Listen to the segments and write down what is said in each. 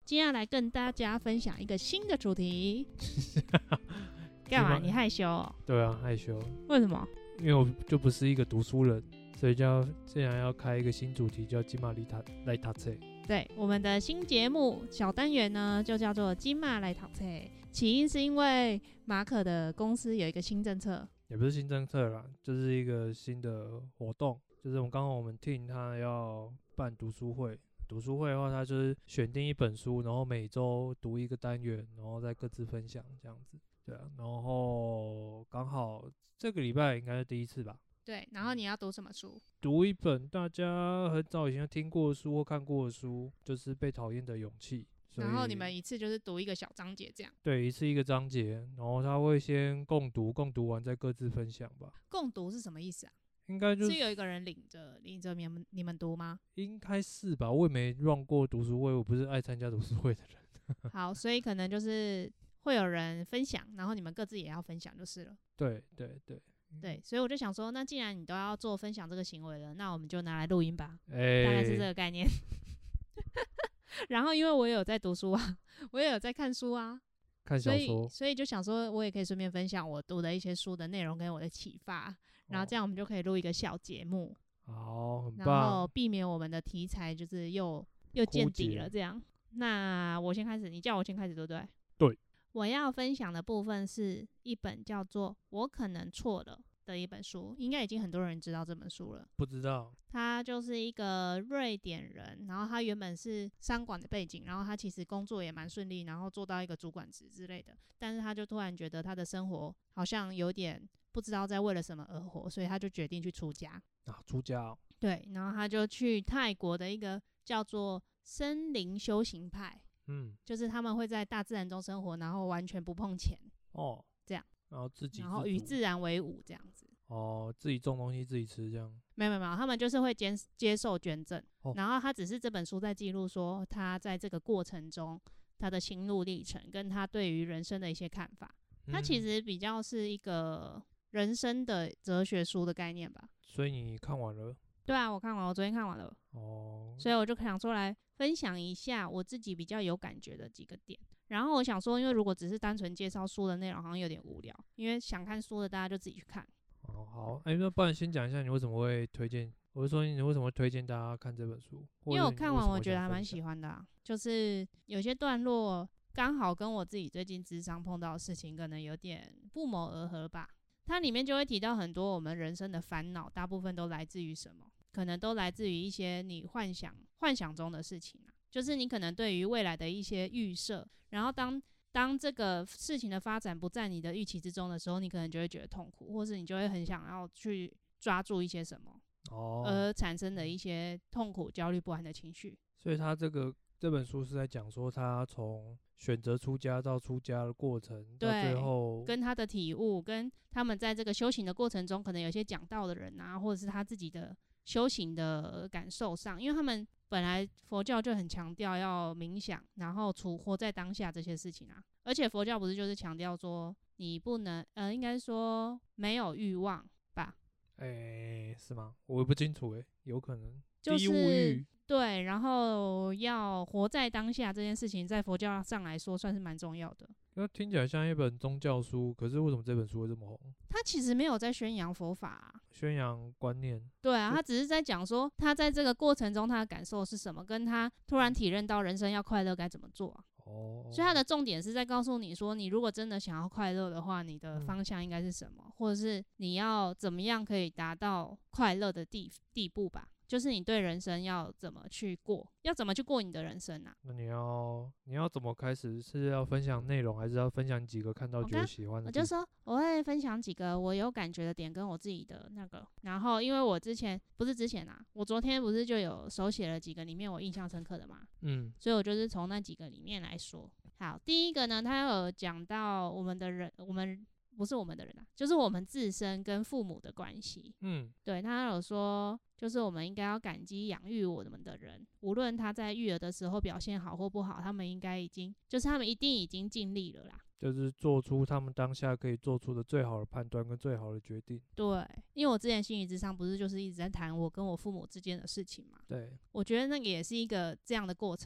今天要来跟大家分享一个新的主题。干嘛？你害羞哦？ 对啊，害羞。 为什么？ 因为我就不是一个读书人，所以竟然要开一个新主题，叫金马来读册。 对，我们的新节目小单元呢，就叫做金马来读册。起因是因为马可的公司有一个新政策， 也不是新政策啦，就是一个新的活动，就是我们 team 他要办读书会。读书会的话，他就是选定一本书，然后每周读一个单元，然后再各自分享这样子。对啊，然后刚好这个礼拜应该是第一次吧。 对，然后你要读什么书？ 读一本大家很早以前听过的书或看过的书，就是《被讨厌的勇气》。 然后你们一次就是读一个小章节这样？ 对，一次一个章节，然后他会先共读完再各自分享吧。 共读是什么意思啊？ 应该就是有一個人领着你们讀嗎？ 應該是吧，我也沒 run 過讀書會，我不是愛參加讀書會的人。 好，所以可能就是會有人分享，然後你們各自也要分享就是了。 對對對對，所以我就想說，那既然你都要做分享這個行為了，那我們就拿來錄音吧。大概是這個概念。然後因為我也有在讀書啊，我也有在看書啊。 看小說， 所以就想說我也可以順便分享我讀的一些書的內容跟我的啟發，然後這樣我們就可以錄一個小節目。 好，很棒。 然後避免我們的題材就是又見底了這樣。那我先開始，你叫我先開始對不對？ 對。 我要分享的部分是一本叫做《我可能錯了》的一本書，應該已經很多人知道這本書了。 不知道。 他就是一個瑞典人，然後他原本是商管的背景，然後他其實工作也蠻順利，然後做到一個主管職之類的，但是他就突然覺得他的生活好像有點不知道在為了什麼而活，所以他就決定去出家。 出家哦。 對，然後他就去泰國的一個叫做森林修行派，就是他們會在大自然中生活，然後完全不碰錢哦，這樣，然後與自然為伍這樣子。哦， 自己種東西自己吃這樣？ 沒有，他們就是會接受捐贈，然後他只是這本書在記錄說他在這個過程中他的心路歷程跟他對於人生的一些看法。他其實比較是一個人生的哲學書的概念吧。 所以你看完了？ 對啊，我看完，我昨天看完了。哦，所以我就想說來分享一下我自己比較有感覺的幾個點。然後我想說，因為如果只是單純介紹書的內容好像有點無聊，因為想看書的大家就自己去看。哦， 好，那不然先講一下你為什麼會推薦，我是說你為什麼會推薦大家看這本書？ 因為我看完我覺得還蠻喜歡的啊，就是有些段落剛好跟我自己最近諮商碰到的事情可能有點不謀而合吧。它裡面就會提到很多我們人生的煩惱，大部分都來自於什麼？可能都來自於一些你幻想中的事情啊，就是你可能對於未來的一些預設，然後當這個事情的發展不在你的預期之中的時候，你可能就會覺得痛苦，或是你就會很想要去抓住一些什麼，而產生的一些痛苦、焦慮、不安的情緒。 所以他這本書是在講說他從選擇出家到出家的過程，到最後跟他的體悟，跟他們在這個修行的過程中，可能有些講道的人啊，或者是他自己的修行的感受上，因為他們本來佛教就很強調要冥想，然後活在當下這些事情啊。而且佛教不是就是強調說你不能應該說沒有慾望吧？ 是嗎？我也不清楚有可能就是低物慾。 對，然後要活在當下這件事情，在佛教上來說算是蠻重要的。 那聽起來像一本宗教書，可是為什麼這本書會這麼紅？ 他其實沒有在宣揚佛法啊， 宣揚觀念。 對啊，他只是在講說他在這個過程中他的感受是什麼，跟他突然體認到人生要快樂該怎麼做啊。所以他的重點是在告訴你說，你如果真的想要快樂的話，你的方向應該是什麼，或者是你要怎麼樣可以達到快樂的地步吧。就是你對人生要怎麼去過，要怎麼去過你的人生啊？ 那你要怎麼開始？是要分享內容，還是要分享幾個看到覺得喜歡的？ 我就說我會分享幾個我有感覺的點跟我自己的那個。然後因為我我昨天不是就有手寫了幾個裡面我印象深刻的嘛？所以我就是從那幾個裡面來說。好，第一個呢，他有講到不是我們的人啊，就是我們自身跟父母的關係。對，他有說就是我們應該要感激養育我們的人，無論他在育兒的時候表現好或不好，他們應該他們一定已經盡力了啦，就是做出他們當下可以做出的最好的判斷跟最好的決定。對，因為我之前心理諮商不是就是一直在談我跟我父母之間的事情嘛。對，我覺得那個也是一個這樣的過程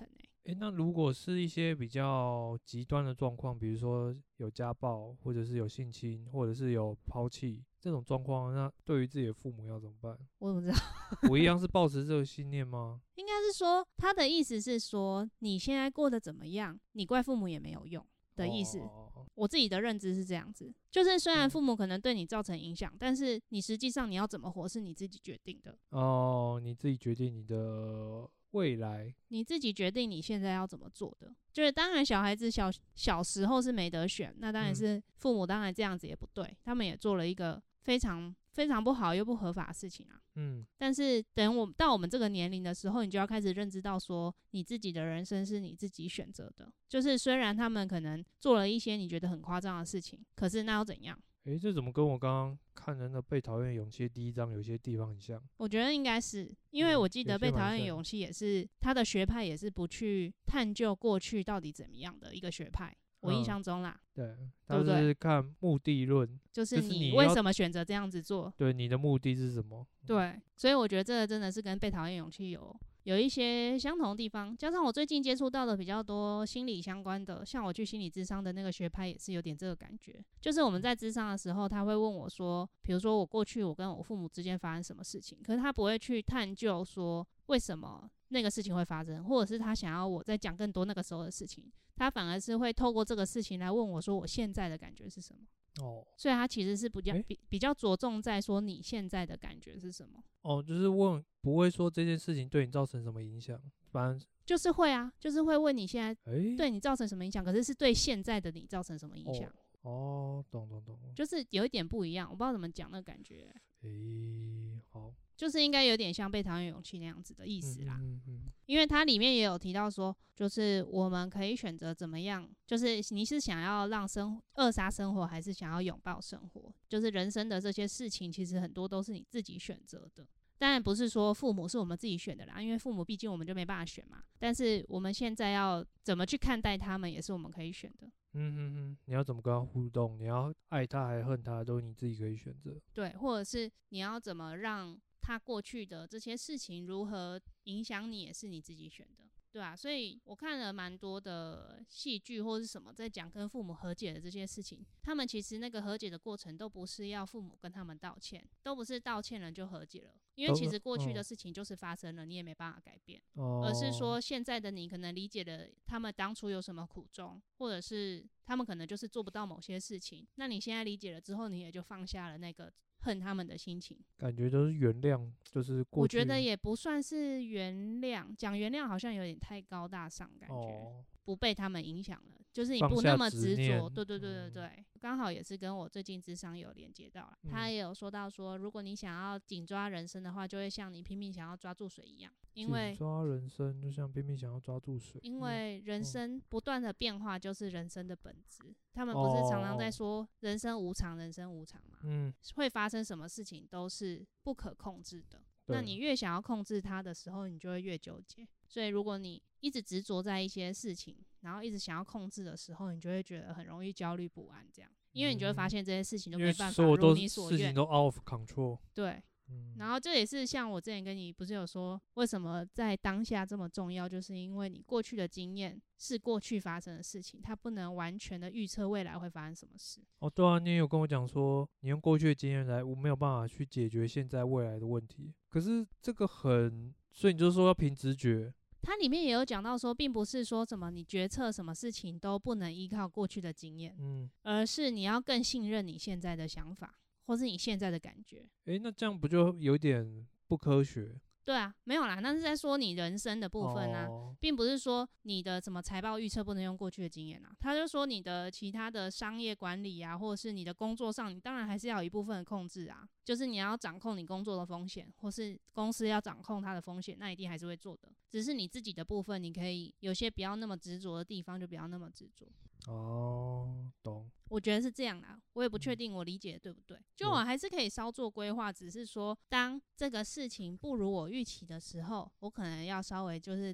那如果是一些比较极端的状况，比如说有家暴，或者是有性侵，或者是有抛弃这种状况，那对于自己的父母要怎么办？ 我怎么知道？ 我一样是抱持这个信念吗？ 应该是说他的意思是说，你现在过得怎么样，你怪父母也没有用的意思。我自己的认知是这样子，就是虽然父母可能对你造成影响，但是你实际上你要怎么活是你自己决定的。 你自己决定你的未来， 你自己决定你现在要怎么做的。就是当然小孩子小时候是没得选，那当然是父母当然这样子也不对，他们也做了一个非常非常不好又不合法的事情啊。但是等到我们这个年龄的时候，你就要开始认知到说，你自己的人生是你自己选择的。就是虽然他们可能做了一些你觉得很夸张的事情，可是那要怎样？ 这怎么跟我刚刚看的那《被讨厌的勇气》第1章有些地方很像？ 我觉得应该是，因为我记得《被讨厌的勇气》也是他的学派也是不去探究过去到底怎么样的一个学派。我印象中啦， 对，他是看目的论， 就是你为什么选择这样子做？ 对，你的目的是什么？ 对，所以我觉得这个真的是跟《被讨厌勇气》有一些相同的地方，加上我最近接触到的比较多心理相关的，像我去心理咨商的那个学派也是有点这个感觉。就是我们在咨商的时候，他会问我说，比如说我过去我跟我父母之间发生什么事情，可是他不会去探究说为什么那个事情会发生，或者是他想要我再讲更多那个时候的事情，他反而是会透过这个事情来问我说我现在的感觉是什么。所以他其实是比较着重在说你现在的感觉是什么。 就是问，不会说这件事情对你造成什么影响，反正就是会啊，就是会问你现在对你造成什么影响，可是是对现在的你造成什么影响。 懂， 就是有一点不一样，我不知道怎么讲那个感觉。 好， 就是应该有点像《被讨厌勇气》那样子的意思啦。因为它里面也有提到说，就是我们可以选择怎么样，就是你是想要让扼杀生活，还是想要拥抱生活？就是人生的这些事情，其实很多都是你自己选择的。当然不是说父母是我们自己选的啦，因为父母毕竟我们就没办法选嘛。但是我们现在要怎么去看待他们，也是我们可以选的。 你要怎么跟他互动？你要爱他还恨他，都是你自己可以选择。 对，或者是你要怎么让他过去的这些事情如何影响你，也是你自己选的。对啊，所以我看了蛮多的戏剧或是什么在讲跟父母和解的这些事情，他们其实那个和解的过程都不是要父母跟他们道歉，都不是道歉了就和解了，因为其实过去的事情就是发生了，你也没办法改变，而是说现在的你可能理解了他们当初有什么苦衷，或者是他们可能就是做不到某些事情，那你现在理解了之后，你也就放下了那个恨他们的心情， 感觉都是原谅，就是过去。 我觉得也不算是原谅，讲原谅好像有点太高大上，感觉不被他们影响了，就是你不那么执着。对，刚好也是跟我最近諮商有连接到了，他也有说到说，如果你想要紧抓人生的话，就会像你拼命想要抓住水一样，因为紧抓人生就像拼命想要抓住水， 因为人生不断的变化就是人生的本质。他们不是常常在说人生无常，人生无常吗？会发生什么事情都是不可控制的。那你越想要控制它的时候，你就会越纠结。所以如果你一直执着在一些事情，然后一直想要控制的时候，你就会觉得很容易焦虑不安，这样，因为你就会发现这些事情都没办法如你所愿， 事情都 out of control。 对。然后这也是像我之前跟你不是有说，为什么在当下这么重要，就是因为你过去的经验是过去发生的事情，它不能完全的预测未来会发生什么事。 对啊，你也有跟我讲说，你用过去的经验来，我没有办法去解决现在未来的问题。可是这个所以你就说要凭直觉。 它里面也有讲到说，并不是说什么你决策什么事情都不能依靠过去的经验，而是你要更信任你现在的想法。或是你现在的感觉， 那这样不就有点不科学？ 对啊，没有啦，那是在说你人生的部分啊，并不是说你的什么财报预测不能用过去的经验啊。他就说你的其他的商业管理啊，或者是你的工作上，你当然还是要有一部分的控制啊，就是你要掌控你工作的风险，或是公司要掌控它的风险，那一定还是会做的。只是你自己的部分，你可以有些不要那么执着的地方，就不要那么执着。 懂。 我觉得是这样啦，我也不确定我理解的对不对，就我还是可以稍作规划，只是说当这个事情不如我预期的时候，我可能要稍微就是再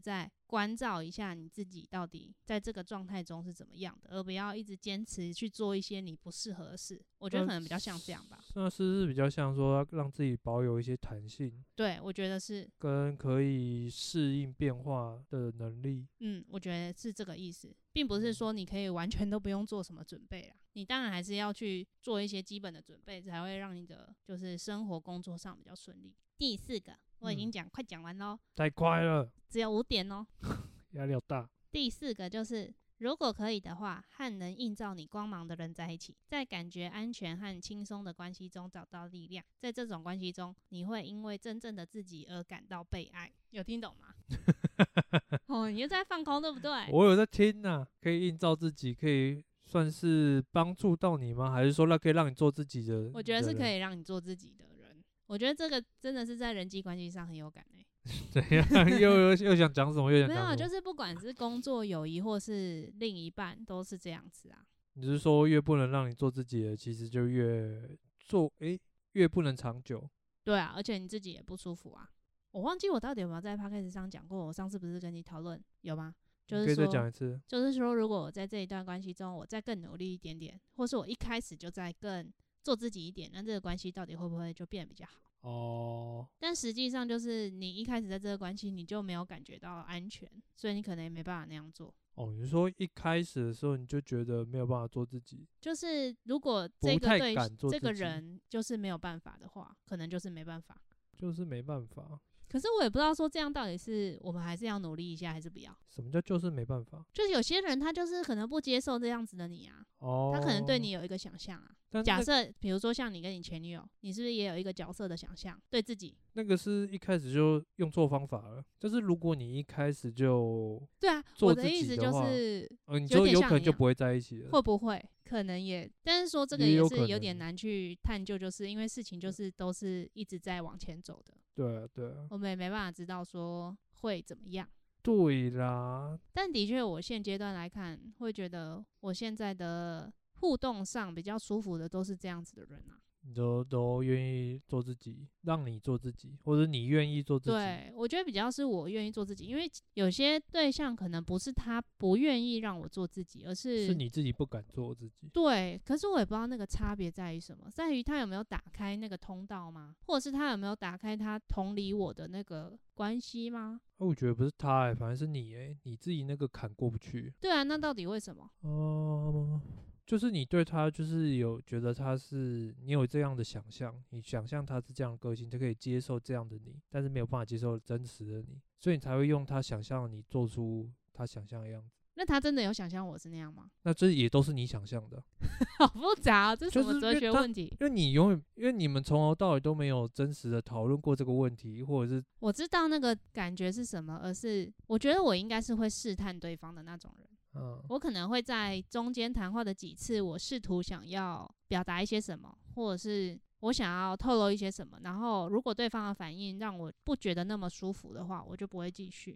关照一下你自己到底在这个状态中是怎么样的，而不要一直坚持去做一些你不适合的事。我觉得可能比较像这样吧。 那是比较像说让自己保有一些弹性， 对，我觉得是跟可以适应变化的能力。 我觉得是这个意思，并不是说你可以完全都不用做什么准备啦。你当然还是要去做一些基本的准备，才会让你的就是生活工作上比较顺利。第4个我已经快讲完咯， 太快了， 只有5点哦， 压力好大。 第4个就是如果可以的话，和能映照你光芒的人在一起，在感觉安全和轻松的关系中找到力量。在这种关系中，你会因为真正的自己而感到被爱。有听懂吗？你又在放空对不对？ 我有在听啊，可以映照自己，可以算是帮助到你吗？还是说那可以让你做自己的？ 我觉得是可以让你做自己的人。我觉得这个真的是在人际关系上很有感怎样？又想讲什么？又想讲什么？ 没有，就是不管是工作、友谊或是另一半，都是这样子啊。 你是说越不能让你做自己的，其实就越不能长久？ 对啊，而且你自己也不舒服啊。我忘记我到底有没有在 podcast 上讲过，我上次不是跟你讨论有吗？就是说， 可以再讲一次。就是说，如果我在这一段关系中，我再更努力一点点，或是我一开始就再更做自己一点，那这个关系到底会不会就变得比较好？但实际上就是你一开始在这个关系你就没有感觉到安全，所以你可能也没办法那样做。 你说一开始的时候你就觉得没有办法做自己， 就是如果这个人就是没有办法的话，可能就是没办法。可是我也不知道说这样到底是我们还是要努力一下还是不要。 什么叫就是没办法？ 就是有些人他就是可能不接受这样子的你啊，他可能对你有一个想象啊。假设比如说像你跟你前女友，你是不是也有一个角色的想象对自己？ 那个是一开始就用错方法了，就是如果你一开始就对啊，我的意思就是你就有可能就不会在一起了。 会不会？可能也，但是说这个也是有点难去探究，就是因为事情就是都是一直在往前走的。对啊，我们也没办法知道说会怎么样。 对啦， 但的确我现阶段来看会觉得我现在的互动上比较舒服的都是这样子的人啊。 你都愿意做自己，让你做自己，或者你愿意做自己。 对，我觉得比较是我愿意做自己，因为有些对象可能不是他不愿意让我做自己，而是你自己不敢做自己。 对，可是我也不知道那个差别在于什么，在于他有没有打开那个通道吗？或者是他有没有打开他同理我的那个关系吗？ 我觉得不是他反正是你你自己那个坎过不去。 对啊，那到底为什么？ 就是你对他就是有觉得他是你有这样的想象，你想象他是这样的个性，就可以接受这样的你，但是没有办法接受真实的你，所以你才会用他想象的你做出他想象的样子。 那他真的有想象我是那样吗？ 那这也都是你想象的。 好复杂这是什么哲学问题？ 因为你们从头到尾都没有真实的讨论过这个问题，或者是我知道那个感觉是什么，而是我觉得我应该是会试探对方的那种人。我可能会在中间谈话的几次，我试图想要表达一些什么，或者是我想要透露一些什么，然后如果对方的反应让我不觉得那么舒服的话，我就不会继续。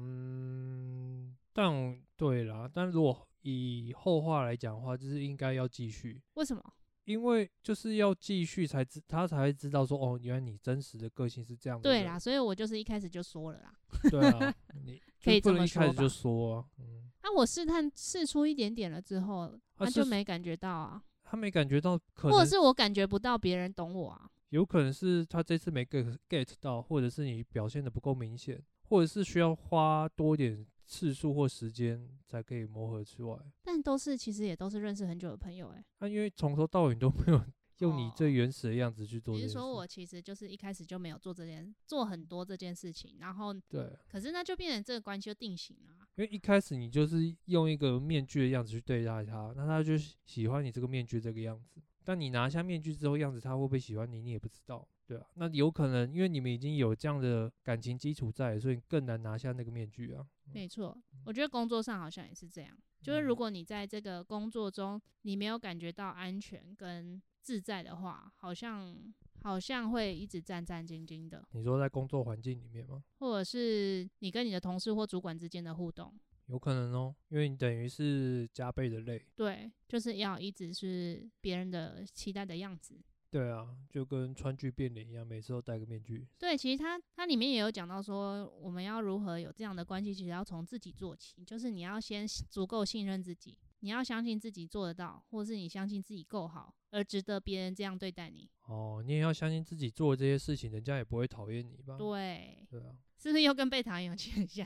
但对啦，但如果以后话来讲的话，就是应该要继续。 为什么？ 因为就是要继续他才会知道说原来你真实的个性是这样的。 对啦，所以我就是一开始就说了啦。 对啊，你可以这么说吧。 不能一开始就说啊。 我试出一点点了之后，他就没感觉到啊。 他没感觉到，可能或者是我感觉不到别人懂我啊。 有可能是他这次没 get 到，或者是你表现的不够明显，或者是需要花多点次数或时间才可以磨合出来。 但其实也都是认识很久的朋友因为从头到尾都没有用你最原始的样子去做这件事。 你是说我其实就是一开始就没有做很多这件事情，然后对， 可是那就变成这个关系就定型了。 因为一开始你就是用一个面具的样子去对待他，那他就喜欢你这个面具这个样子。但你拿下面具之后样子，他会不会喜欢你，你也不知道，对啊。那有可能因为你们已经有这样的感情基础在，所以更难拿下那个面具啊。 没错，我觉得工作上好像也是这样，就是如果你在这个工作中你没有感觉到安全跟自在的话，好像会一直战战兢兢的。 你说在工作环境里面吗？ 或者是你跟你的同事或主管之间的互动？ 有可能因为你等于是加倍的累。 对，就是要一直是别人的期待的样子。 对啊，就跟川剧变脸一样，每次都戴个面具。 对，其实它里面也有讲到说，我们要如何有这样的关系，其实要从自己做起，就是你要先足够信任自己，你要相信自己做得到，或是你相信自己够好，而值得别人这样对待你。 哦，你也要相信自己做这些事情，人家也不会讨厌你吧？ 对， 对啊， 是不是又跟被讨厌有点像？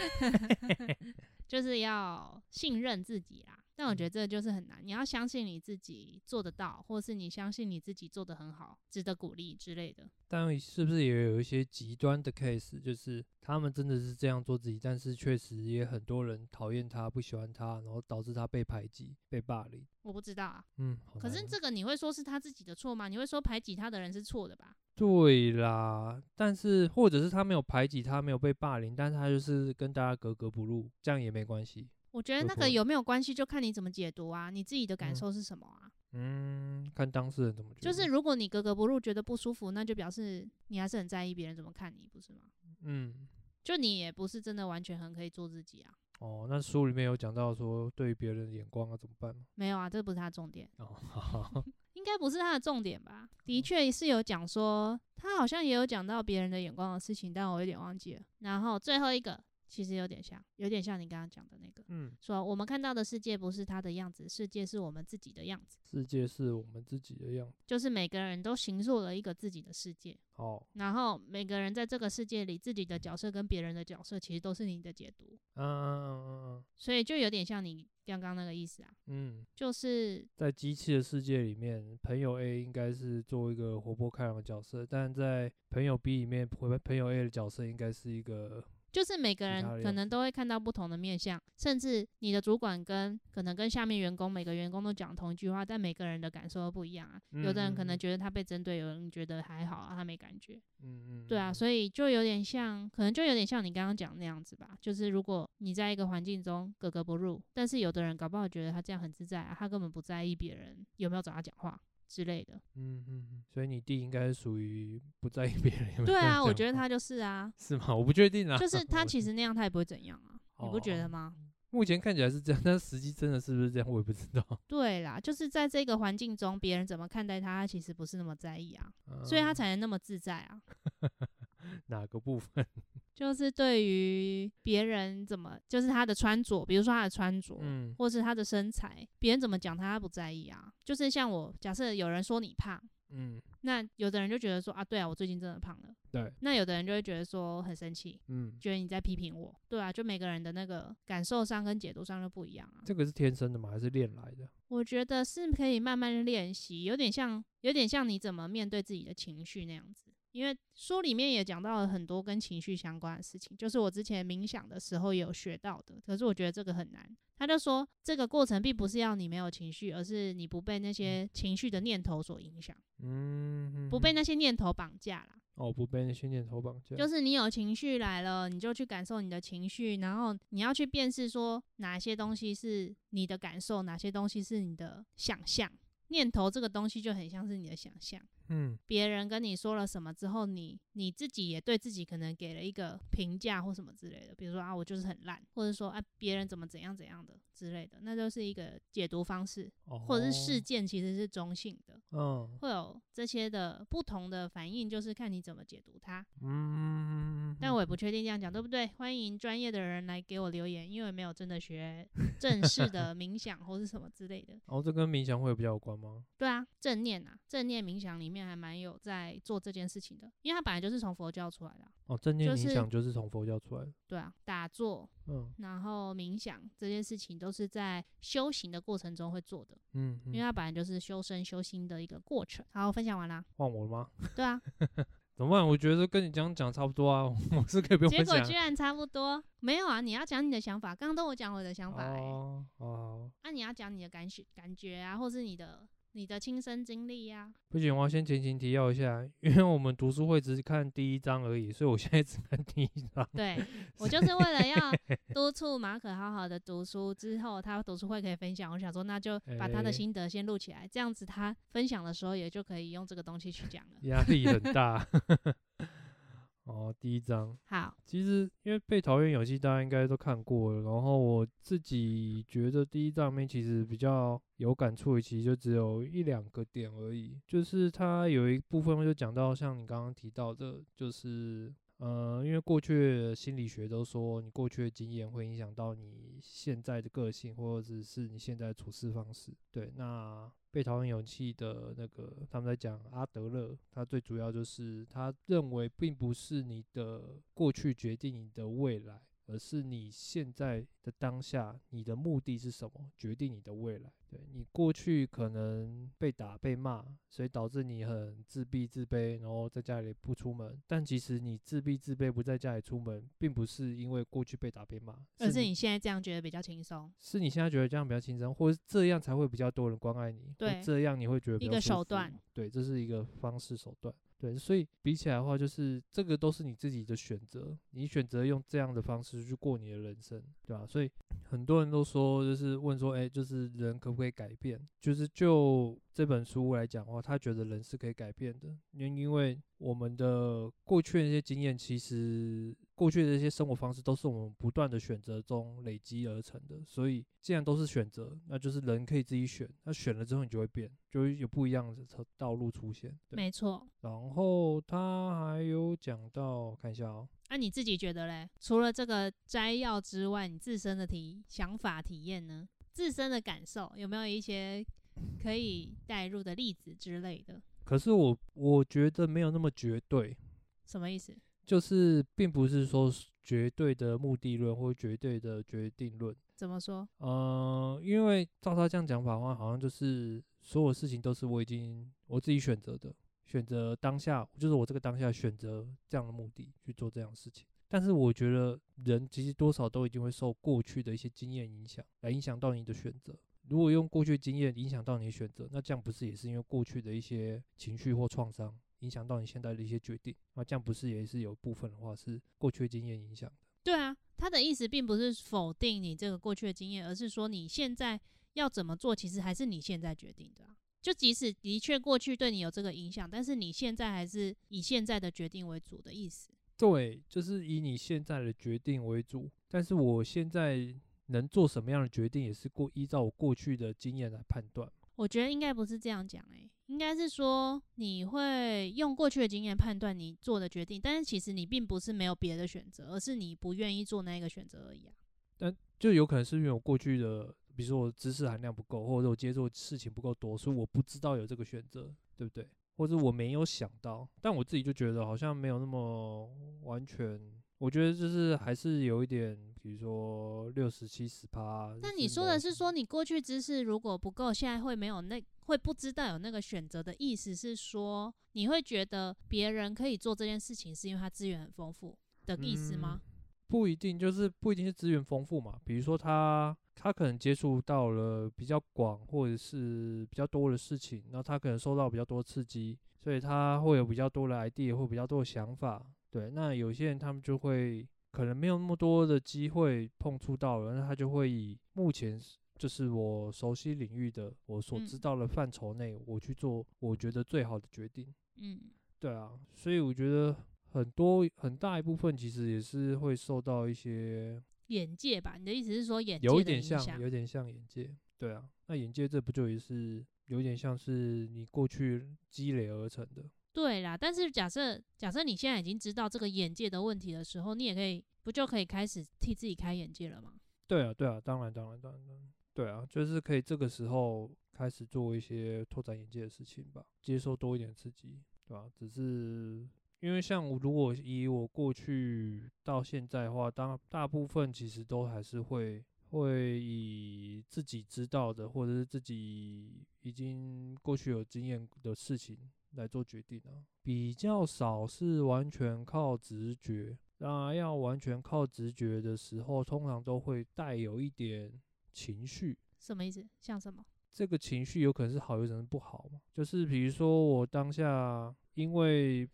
就是要信任自己啦。但我觉得这就是很难，你要相信你自己做得到，或是你相信你自己做得很好，值得鼓励之类的。 但是不是也有一些极端的 case， 就是他们真的是这样做自己，但是确实也很多人讨厌他、不喜欢他，然后导致他被排挤、被霸凌。 我不知道啊， 可是这个你会说是他自己的错吗？你会说排挤他的人是错的吧？ 对啦，但是或者是他没有排挤他，没有被霸凌，但是他就是跟大家格格不入，这样也没关系。 我觉得那个有没有关系，就看你怎么解读啊，你自己的感受是什么啊？ 看当事人怎么觉得。 就是如果你格格不入，觉得不舒服，那就表示你还是很在意别人怎么看你，不是吗？就你也不是真的完全很可以做自己啊。 哦，那书里面有讲到说对于别人的眼光要怎么办吗？ 没有啊，这不是他的重点。 好应该不是他的重点吧？的确是有讲说，他好像也有讲到别人的眼光的事情，但我有点忘记了。然后最后一个其实有点像你刚刚讲的那个，说我们看到的世界不是他的样子，世界是我们自己的样子。 世界是我们自己的样子， 就是每个人都形塑了一个自己的世界。然后每个人在这个世界里，自己的角色跟别人的角色，其实都是你的解读。所以就有点像你刚刚那个意思啊。就是在机器的世界里面，朋友 A 应该是做一个活泼开朗的角色，但在朋友 B 里面，朋友 A 的角色应该是一个。 就是每个人可能都会看到不同的面向，甚至你的主管可能跟下面员工每个员工都讲同一句话，但每个人的感受都不一样啊。有的人可能觉得他被针对，有人觉得还好啊，他没感觉。对啊，所以就有点像，可能就有点像你刚刚讲那样子吧。就是如果你在一个环境中格格不入，但是有的人搞不好觉得他这样很自在啊，他根本不在意别人有没有找他讲话之类的。 所以你弟应该属于不在意别人有没有。 对啊，我觉得他就是啊。 是吗？我不确定啊。 就是他其实那样他也不会怎样啊，你不觉得吗？ 目前看起来是这样，但实际真的是不是这样，我也不知道。 对啦，就是在这个环境中，别人怎么看待他，他其实不是那么在意啊，所以他才能那么自在啊。 哪个部分？ 就是对于别人怎么，就是他的穿着，比如说他的穿着，或是他的身材，别人怎么讲他不在意啊。就是像我，假设有人说你胖，那有的人就觉得说啊，对啊，我最近真的胖了。 对。 那有的人就会觉得说很生气，觉得你在批评我。对啊，就每个人的那个感受上跟解读上就不一样啊。 这个是天生的吗？还是练来的？ 我觉得是可以慢慢练习，有点像你怎么面对自己的情绪那样子。因为书里面也讲到了很多跟情绪相关的事情，就是我之前冥想的时候也有学到的，可是我觉得这个很难。他就说这个过程并不是要你没有情绪，而是你不被那些情绪的念头所影响，不被那些念头绑架啦。 不被那些念头绑架， 就是你有情绪来了，你就去感受你的情绪，然后你要去辨识说哪些东西是你的感受，哪些东西是你的想象。念头这个东西就很像是你的想象，别人跟你说了什么之后，你自己也对自己可能给了一个评价或什么之类的，比如说啊我就是很烂，或者说啊别人怎么怎样怎样的之类的，那就是一个解读方式，或者是事件其实是中性的，会有这些的不同的反应，就是看你怎么解读它。但我也不确定这样讲对不对，欢迎专业的人来给我留言，因为没有真的学正式的冥想或是什么之类的。 这跟冥想会比较有关吗？ 对啊，正念冥想里面还蛮有在做这件事情的，因为它本来就是从佛教出来的正念冥想就是从佛教出来的。 对啊，打坐，然后冥想这件事情都是在修行的过程中会做的，因为它本来就是修身修心的一个过程。好，分享完啦。 换我了吗？ 对啊。 怎么办？我觉得跟你讲差不多啊，我是可以不用分享。 结果居然差不多，没有啊！你要讲你的想法，刚刚都我讲我的想法你要讲你的感觉啊，或是你的亲身经历啊。 不行，我要先前情提要一下，因为我们读书会只是看第一章而已，所以我现在只看第一章。 对，我就是为了要督促马可好好的读书，之后他读书会可以分享，我想说那就把他的心得先录起来，这样子他分享的时候也就可以用这个东西去讲了。 压力很大。 第一章。 好， 其实因为被讨厌勇气大家应该都看过了，然后我自己觉得第一章里面其实比较有感触的，其实就只有1-2个点而已。就是它有一部分就讲到像你刚刚提到的，就是因为过去的心理学都说你过去的经验会影响到你现在的个性，或者是你现在的处事方式。对，那被讨厌勇气的那个他们在讲阿德勒，他最主要就是他认为并不是你的过去决定你的未来，而是你现在的当下，你的目的是什么，决定你的未来。对，你过去可能被打被骂，所以导致你很自闭自卑，然后在家里不出门。但其实你自闭自卑不在家里出门，并不是因为过去被打被骂， 而是你现在这样觉得比较轻松， 是你现在觉得这样比较轻松，或是这样才会比较多人关爱你， 对， 这样你会觉得比较舒服， 一个手段。 对，这是一个方式手段。对，所以比起来的话，就是这个都是你自己的选择，你选择用这样的方式去过你的人生，对吧？所以很多人都说，就是问说，就是人可不可以改变？就是就这本书来讲的话，他觉得人是可以改变的，因为我们的过去的那些经验，其实过去的这些生活方式都是我们不断的选择中累积而成的，所以既然都是选择，那就是人可以自己选，那选了之后你就会变，就会有不一样的道路出现。 没错。 然后他还有讲到，看一下你自己觉得嘞？除了这个摘要之外，你自身的想法体验呢？自身的感受有没有一些可以带入的例子之类的？ 可是我觉得没有那么绝对。 什么意思？ 就是并不是说绝对的目的论或绝对的决定论。 怎么说？ 因为照他这样讲法的话，好像就是所有事情都是我自己选择的，选择当下，就是我这个当下选择这样的目的去做这样的事情。但是我觉得人其实多少都一定会受过去的一些经验影响，来影响到你的选择。如果用过去经验影响到你的选择，那这样不是也是因为过去的一些情绪或创伤影响到你现在的一些决定？那这样不是也是有部分的话是过去的经验影响的？ 对啊，他的意思并不是否定你这个过去的经验，而是说你现在要怎么做，其实还是你现在决定的啊。就即使的确过去对你有这个影响，但是你现在还是以现在的决定为主的意思。 对，就是以你现在的决定为主，但是我现在能做什么样的决定，也是依照我过去的经验来判断。 我觉得应该不是这样讲，应该是说你会用过去的经验判断你做的决定，但是其实你并不是没有别的选择，而是你不愿意做那个选择而已啊。 但就有可能是因为我过去的，比如说我知识含量不够，或者我接触事情不够多，所以我不知道有这个选择，对不对？或者我没有想到，但我自己就觉得好像没有那么完全。我觉得就是还是有一点，比如说60-70%。 那你说的是说你过去知识如果不够，现在会不知道有那个选择的意思是说，你会觉得别人可以做这件事情是因为他资源很丰富的意思吗？ 不一定，就是不一定是资源丰富嘛。比如说他可能接触到了比较广或者是比较多的事情，然后他可能受到比较多刺激，所以他会有比较多的 idea 或比较多的想法。对，那有些人他们就会可能没有那么多的机会碰触到了，那他就会以目前就是我熟悉领域的我所知道的范畴内，我去做我觉得最好的决定。对啊，所以我觉得很大一部分其实也是会受到一些眼界吧？你的意思是说眼界有的影响？ 有点像眼界。对啊，那眼界这不就也是有点像是你过去积累而成的？ 对啦，但是假设你现在已经知道这个眼界的问题的时候，你也不就可以开始替自己开眼界了吗？ 对啊，当然，对啊，就是可以这个时候开始做一些拓展眼界的事情吧，接受多一点刺激，对吧？只是因为像如果以我过去到现在的话，大部分其实都还是会以自己知道的或者是自己已经过去有经验的事情来做决定啊，比较少是完全靠直觉。那要完全靠直觉的时候，通常都会带有一点情绪。 什么意思？像什么？ 这个情绪有可能是好，有可能是不好嘛。就是比如说我当下因为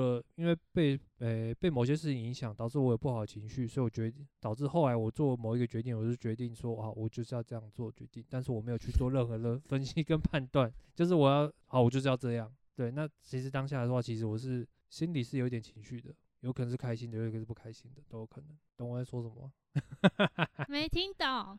被某些事情影响，导致我有不好的情绪，所以导致后来我做某一个决定，我就决定说我就是要这样做决定，但是我没有去做任何的分析跟判断，就是我就是要这样。对，那其实当下的话，其实我是心里是有点情绪的， 有可能是开心的，有可能是不开心的，都有可能。懂我在说什么吗？ 没听懂。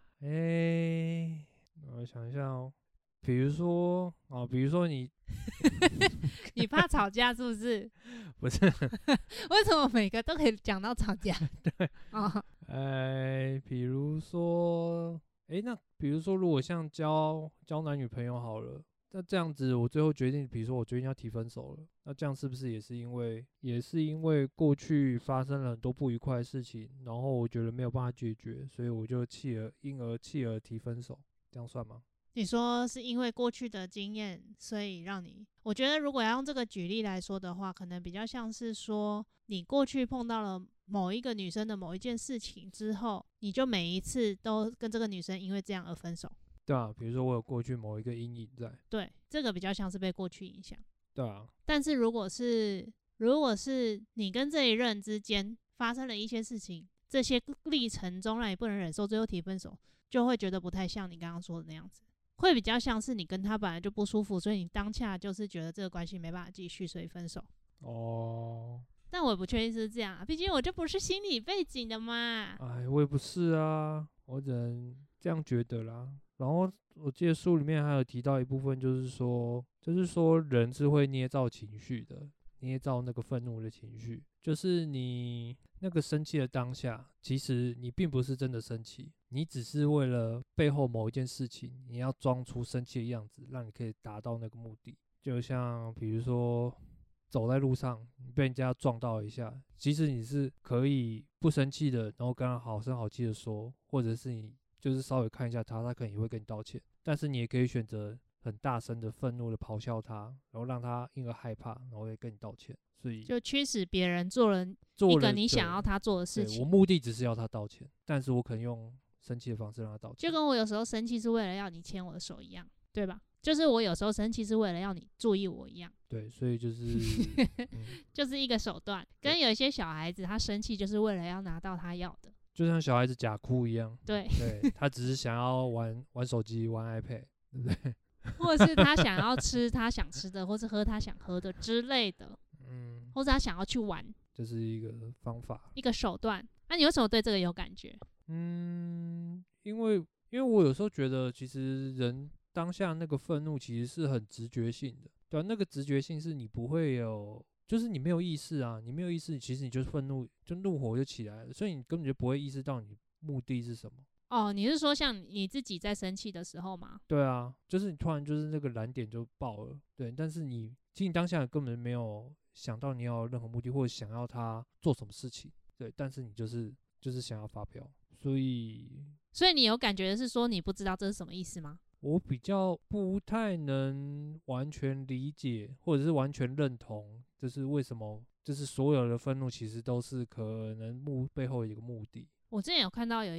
我想一下哦，比如说你你怕吵架是不是？ 不是， 为什么每个都可以讲到吵架？ 对， 哦， 比如说，那比如说，如果像交男女朋友好了，那这样子，我最后决定，比如说我决定要提分手了，那这样是不是也是因为过去发生了很多不愉快的事情，然后我觉得没有办法解决，所以我就因而弃而提分手，这样算吗？ 你说是因为过去的经验，所以让你……我觉得如果要用这个举例来说的话，可能比较像是说，你过去碰到了某一个女生的某一件事情之后，你就每一次都跟这个女生因为这样而分手。 对啊，比如说我有过去某一个阴影在。 对，这个比较像是被过去影响。 对啊。 但是如果是你跟这一任之间发生了一些事情，这些历程中让你不能忍受，最后提分手，就会觉得不太像你刚刚说的那样子。会比较像是你跟他本来就不舒服，所以你当下就是觉得这个关系没办法继续，所以分手。 哦。 但我也不确定是这样啊，毕竟我就不是心理背景的嘛。 我也不是啊，我只能这样觉得啦。然后我记得书里面还有提到一部分，就是说人是会捏造情绪的，捏造那个愤怒的情绪，就是你那个生气的当下，其实你并不是真的生气，你只是为了背后某一件事情，你要装出生气的样子，让你可以达到那个目的。就像比如说走在路上，你被人家撞到一下，其实你是可以不生气的，然后跟他好声好气的说，或者是你就是稍微看一下他可能也会跟你道歉，但是你也可以选择很大声的愤怒的咆哮他，然后让他因而害怕，然后也跟你道歉。所以就驱使别人做了一个你想要他做的事情。 我目的只是要他道歉，但是我可能用生气的方式让他道歉。 就跟我有时候生气是为了要你牵我的手一样，对吧？就是我有时候生气是为了要你注意我一样。 对，所以就是就是一个手段。跟有一些小孩子他生气就是为了要拿到他要的， 就像小孩子假哭一样。 对， 他只是想要玩手机玩 iPad， 对不对？ 或者是他想要吃他想吃的，或是喝他想喝的之类的，或者他想要去玩， 这是一个方法， 一个手段。那你为什么对这个有感觉？ 因为我有时候觉得，其实人当下那个愤怒其实是很直觉性的，对啊，那个直觉性是你不会有，就是你没有意识啊，你没有意识，其实你就是愤怒，就怒火就起来了，所以你根本就不会意识到你目的是什么。 哦，你是说像你自己在生气的时候吗？ 对啊，就是你突然就是那个燃点就爆了，对，但是其实你当下根本没有想到你要有任何目的，或者想要他做什么事情，对，但是你就是想要发飙，所以你有感觉的是说你不知道这是什么意思吗？ 我比较不太能完全理解，或者是完全认同，就是为什么，就是所有的愤怒其实都是可能背后有一个目的。 我之前有看到有一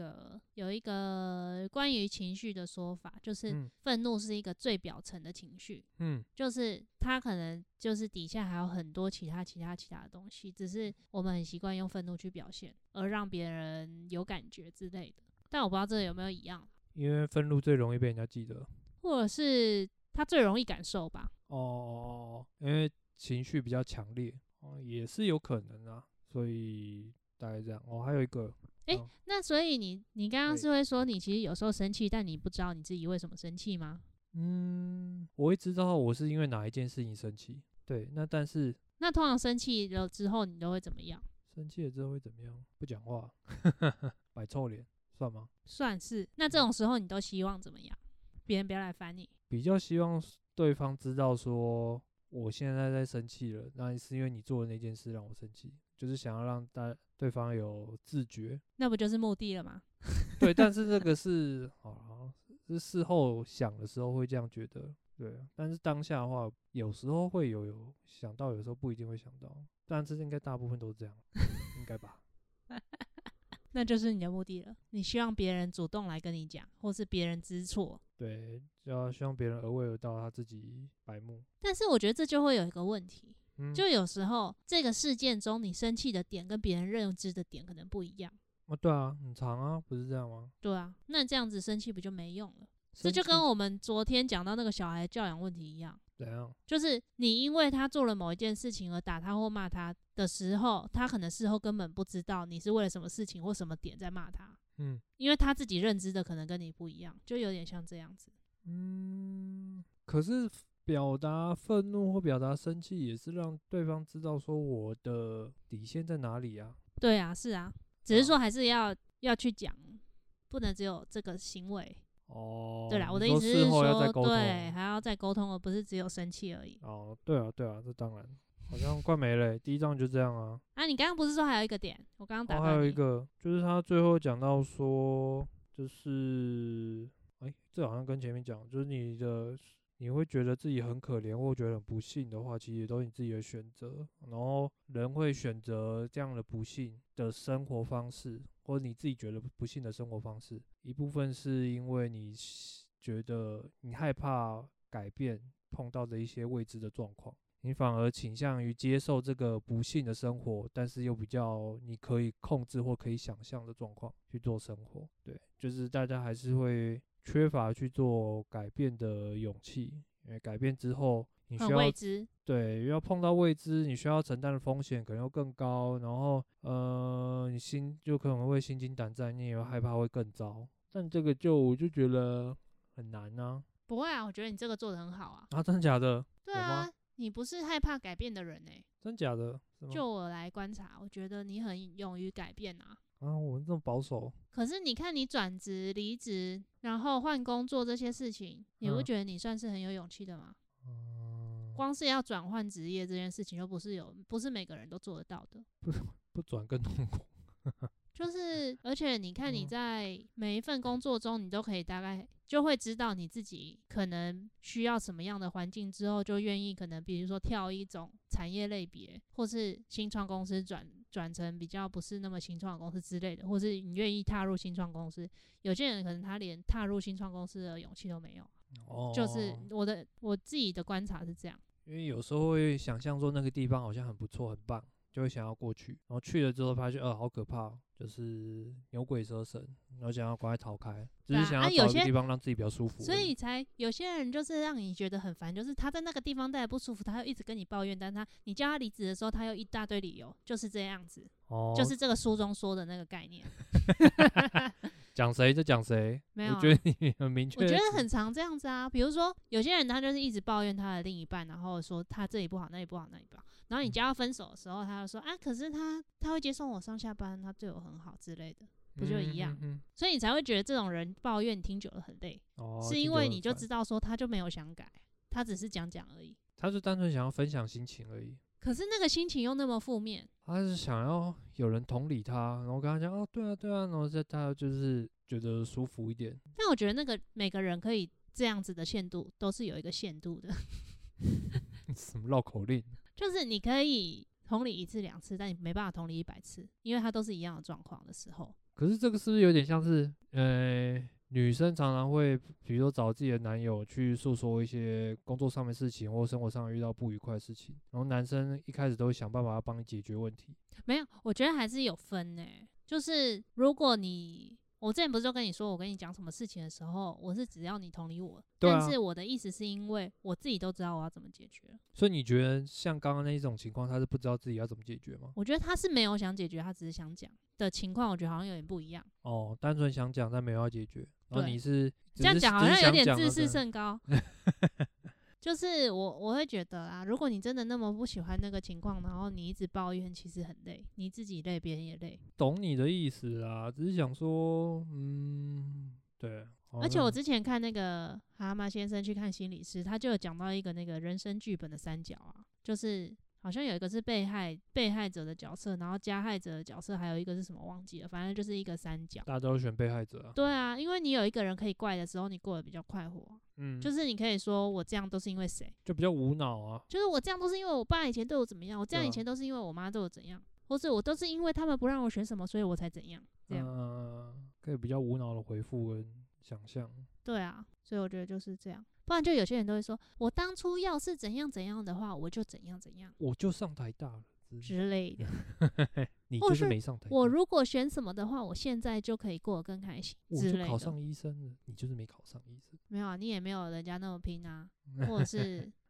个关于情绪的说法，就是愤怒是一个最表层的情绪，就是它可能就是底下还有很多其他的东西，只是我们很习惯用愤怒去表现，而让别人有感觉之类的。但我不知道这个有没有一样， 因为愤怒最容易被人家记得， 或者是他最容易感受吧。 因为情绪比较强烈，也是有可能啊，所以大概这样。还有一个， 那所以你刚刚是会说你其实有时候生气，但你不知道你自己为什么生气吗？ 我会知道我是因为哪一件事情生气。对，那通常生气了之后你都会怎么样？ 生气了之后会怎么样？不讲话，摆臭脸，算吗？ 算是。那这种时候你都希望怎么样？别人不要来烦你。 比较希望对方知道说我现在在生气了，那是因为你做的那件事让我生气，就是想要让对方有自觉。 那不就是目的了吗？ 对，但是这个是是事后想的时候会这样觉得，对啊。但是当下的话，有时候会有想到，有时候不一定会想到，但是应该大部分都是这样，应该吧？ 那就是你的目的了，你希望别人主动来跟你讲，或是别人知错。 对，就要希望别人而为而到，他自己白目。 但是我觉得这就会有一个问题，就有时候这个事件中你生气的点跟别人认知的点可能不一样。 对啊，很长啊，不是这样吗？ 对啊，那这样子生气不就没用了？这就跟我们昨天讲到那个小孩教养问题一样， 怎样？ 就是你因为他做了某一件事情而打他或骂他的时候，他可能事后根本不知道你是为了什么事情或什么点在骂他。因为他自己认知的可能跟你不一样，就有点像这样子。 可是表达愤怒或表达生气也是让对方知道说我的底线在哪里啊。 对啊，是啊，只是说还是要去讲，不能只有这个行为。对啦，我的意思是说，对，还要再沟通，而不是只有生气而已。 对啊，这当然，好像快没了第一章就这样啊。 你刚刚不是说还有一个点？我刚刚打断你。 还有一个，就是他最后讲到说，就是，这好像跟前面讲，就是你会觉得自己很可怜或觉得很不幸的话，其实都是你自己的选择。然后人会选择这样的不幸的生活方式，或者你自己觉得不幸的生活方式，一部分是因为你觉得你害怕改变碰到的一些未知的状况，你反而倾向于接受这个不幸的生活，但是又比较你可以控制或可以想象的状况去做生活。对，就是大家还是会缺乏去做改变的勇气，因为改变之后你需要未知， 对，要碰到未知，你需要承担的风险可能又更高，然后你就可能会心惊胆战，你也会害怕会更糟。但这个我就觉得很难啊。 不会啊，我觉得你这个做得很好啊。 真的假的？ 对啊，你不是害怕改变的人真假的？ 就我来观察，我觉得你很勇于改变啊。 我这么保守。 可是你看你转职、离职，然后换工作这些事情，你不觉得你算是很有勇气的吗？光是要转换职业这件事情，就不是每个人都做得到的。 不转更痛苦。 就是，而且你看你在每一份工作中，你都可以大概就会知道你自己可能需要什么样的环境之后，就愿意可能比如说跳一种产业类别，或是新创公司转成比较不是那么新创公司之类的，或是你愿意踏入新创公司。有些人可能他连踏入新创公司的勇气都没有。就是我自己的观察是这样。 因为有时候会想象说那个地方好像很不错很棒，就会想要过去，然后去了之后发现好可怕，就是牛鬼蛇神，然后想要赶快逃开，只是想要找一个地方让自己比较舒服。 所以才有些人就是让你觉得很烦，就是他在那个地方待得不舒服，他又一直跟你抱怨，但你叫他离职的时候，他又一大堆理由，就是这样子。就是这个书中说的那个概念。 讲谁就讲谁， 没有、 我觉得你很明确。 我觉得很常这样子啊，比如说有些人他就是一直抱怨他的另一半，然后说他这里不好那里不好那里不好，然后你叫他分手的时候，他就说可是他会接送我上下班，他对我很好之类的，不就一样？所以你才会觉得这种人抱怨听久了很累，是因为你就知道说他就没有想改，他只是讲而已， 他是单纯想要分享心情而已。 可是那个心情又那么负面， 他是想要有人同理他，然后跟他讲对啊，然后他就是觉得舒服一点。 但我觉得那个每个人可以这样子的限度都是有一个限度的。 什么绕口令？ 就是你可以同理1次2次，但你没办法同理100次，因为它都是一样的状况的时候。 可是这个是不是有点像是女生常常会比如说找自己的男友去诉说一些工作上面的事情或生活上遇到不愉快的事情，然后男生一开始都会想办法要帮你解决问题。 没有，我觉得还是有分就是如果我之前不是就跟你说，我跟你讲什么事情的时候，我是只要你同理我，但是我的意思是因为我自己都知道我要怎么解决。 所以你觉得像刚刚那一种情况，他是不知道自己要怎么解决吗？ 我觉得他是没有想解决，他只是想讲的情况，我觉得好像有点不一样。 单纯想讲但没有要解决，然后你是这样讲好像有点自视甚高。就是我会觉得啊，如果你真的那么不喜欢那个情况，然后你一直抱怨，其实很累，你自己累，别人也累。 懂你的意思啦，只是想说，对。 而且我之前看那个蛤蟆先生去看心理师，他就有讲到一个那个人生剧本的三角啊，就是好像有一个是被害者的角色，然后加害者的角色，还有一个是什么忘记了，反正就是一个三角。 大家都选被害者啊。 对啊，因为你有一个人可以怪的时候，你过得比较快活。就是你可以说我这样都是因为谁， 就比较无脑啊。 就是我这样都是因为我爸以前对我怎么样，我这样以前都是因为我妈对我怎样，或是我都是因为他们不让我选什么，所以我才怎样。这样可以比较无脑的回复跟想象。 对啊，所以我觉得就是这样。不然就有些人都会说，我当初要是怎样怎样的话，我就怎样怎样， 我就上台大了之类的。 你就是没上台大。 我如果选什么的话，我现在就可以过得更开心之类的。 我就考上医生了，你就是没考上医生。 没有啊，你也没有人家那么拼啊，或者是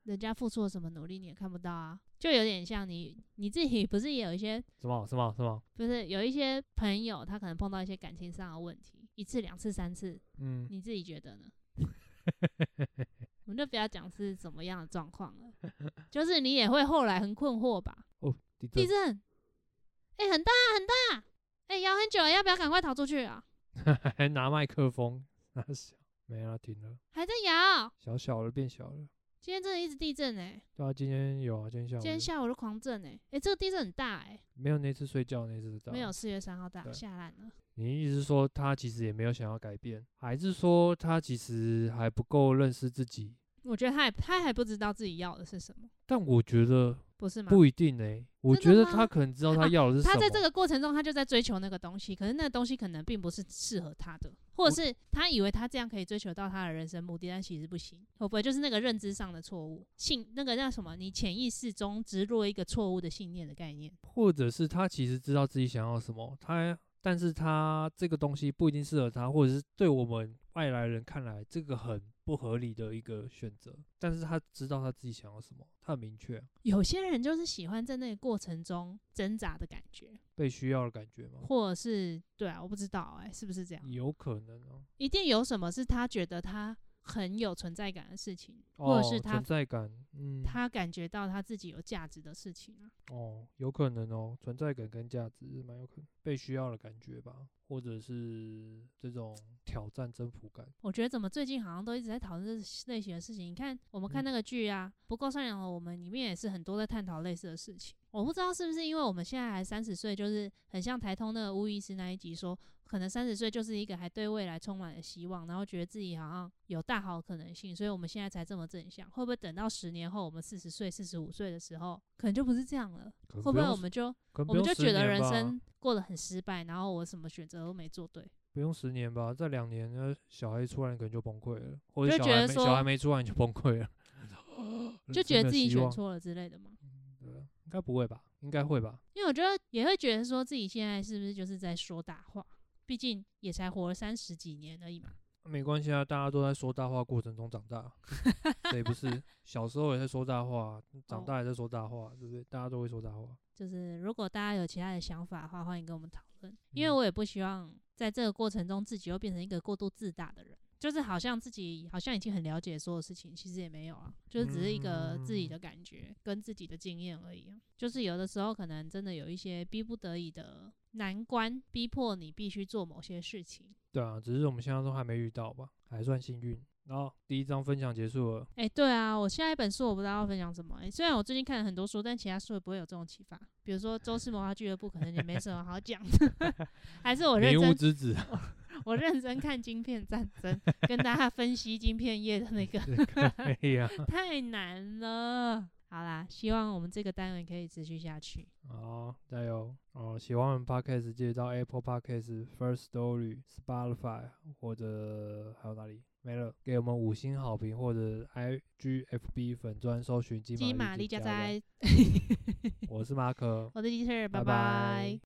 人家付出了什么努力你也看不到啊，就有点像你自己不是也有一些什么？ 不是有一些朋友他可能碰到一些感情上的问题，1次2次3次，你自己觉得呢？我们就不要讲是怎么样的状况了，就是你也会后来很困惑吧？ 哦， 地震，很大很大，摇很久了，要不要赶快逃出去啊？ 还拿麦克风，那小没了，停了， 还在摇， 小了变小了。 今天真的一直地震对啊，今天有啊，今天下午就狂震这个地震很大没有那次睡觉那次大，没有 4月3号大，下烂了。 你意思是说他其实也没有想要改变，还是说他其实还不够认识自己？ 我觉得他还不知道自己要的是什么。 但我觉得不是吗？ 不一定我觉得他可能知道他要的是什么。 他在这个过程中他就在追求那个东西，可是那个东西可能并不是适合他的，或者是他以为他这样可以追求到他的人生目的，但其实不行。会不会就是那个认知上的错误，那个叫什么？你潜意识中植入一个错误的信念的概念， 或者是他其实知道自己想要什么，但是他这个东西不一定适合他，或者是对我们外来人看来这个很不合理的一个选择，但是他知道他自己想要什么，他很明确。 有些人就是喜欢在那个过程中挣扎的感觉， 被需要的感觉吗？ 或者是对啊，我不知道是不是这样？ 有可能一定有什么是他觉得他很有存在感的事情，或者是他存在感， 他感觉到他自己有价值的事情啊。 有可能存在感跟价值蛮有可能被需要的感觉吧，或者是这种挑战征服感。 我觉得怎么最近好像都一直在讨论这类型的事情。你看我们看那个剧啊，不够善良的我们里面也是很多在探讨类似的事情。我不知道是不是因为我们现在还30岁，就是很像台通那个巫医师那一集说，可能30岁就是一个还对未来充满了希望，然后觉得自己好像有大好可能性，所以我们现在才这么正向。会不会等到10年后我们40岁45岁的时候可能就不是这样了？会不会我们就觉得人生过得很失败，然后我什么选择都没做对？ 不用10年吧，再2年小孩出来可能就崩溃了，或者小孩没出来就崩溃了就觉得自己选错了之类的吗？ 应该不会吧？应该会吧？ 因为我觉得也会觉得说自己现在是不是就是在说大话，毕竟也才活了30几年而已嘛。 没关系啊，大家都在说大话过程中长大谁不是？小时候也在说大话，长大也在说大话，对不对？大家都会说大话。 就是如果大家有其他的想法的话，欢迎跟我们讨论，因为我也不希望在这个过程中自己又变成一个过度自大的人，就是好像自己好像已经很了解所有事情，其实也没有啊，就是只是一个自己的感觉跟自己的经验而已就是有的时候可能真的有一些逼不得已的难关，逼迫你必须做某些事情。 对啊，只是我们现在都还没遇到吧，还算幸运。然后第1章分享结束了。 对啊，我下一本书我不知道要分享什么。虽然我最近看了很多书，但其他书也不会有这种启发。比如说《周氏魔法俱乐部》可能也没什么好讲的，还是我认真迷雾之子我认真看《晶片战争》，跟大家分析晶片业的那个太难了。好啦，希望我们这个单元可以持续下去。 加油！喜欢我们 Podcast 记得到 Apple Podcast、First Story、Spotify 或者还有哪里没了，给我们5星好评，或者 IGFB 粉专搜寻金玛丽家哉。我是马可， 我是吉特，拜拜。